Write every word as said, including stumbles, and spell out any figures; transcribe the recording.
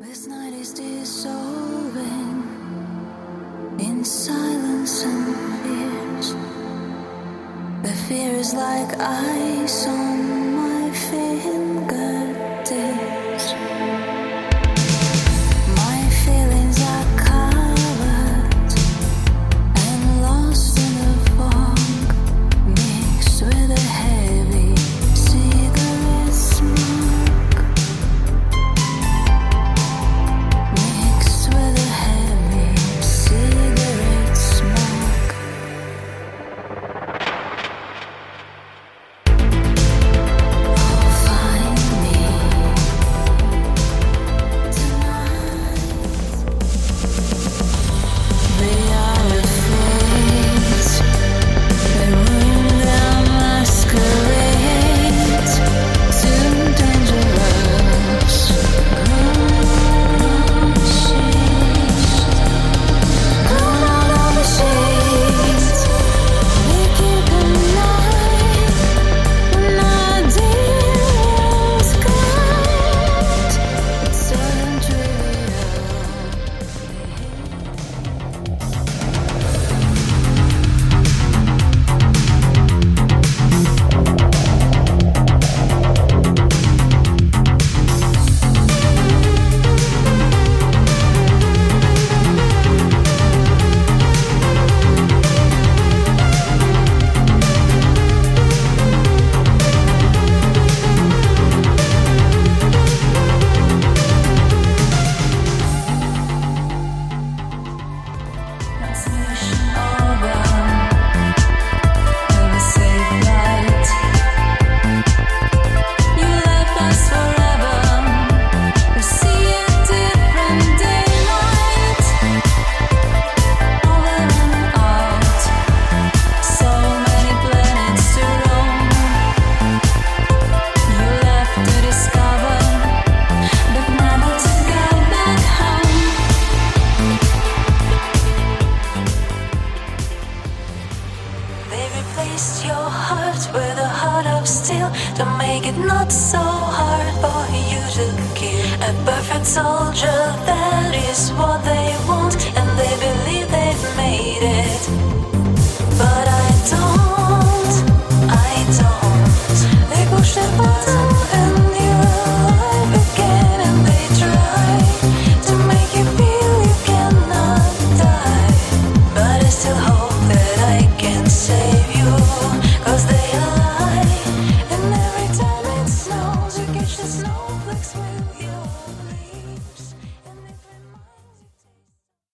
This night is dissolving in silence and fears. The fear is like ice on my fingertips. My feelings are covered and lost in the fog, mixed with a heavy cigarette smoke. Mixed with a heavy cigarette smoke. Oh, find me tonight. They are afraid. They wound their masquerades. Too dangerous. Grown out of the shades. We keep them alive. When our deal's gone. It's sudden trivial. Transmission over. Have a safe night. You left us forever. We see a different daylight. Over and out. So many planets to roam. You left to discover, but never to go back home. They replaced your heart with a heart of steel to make it not so hard for you to kill. A perfect soldier, that is what they want.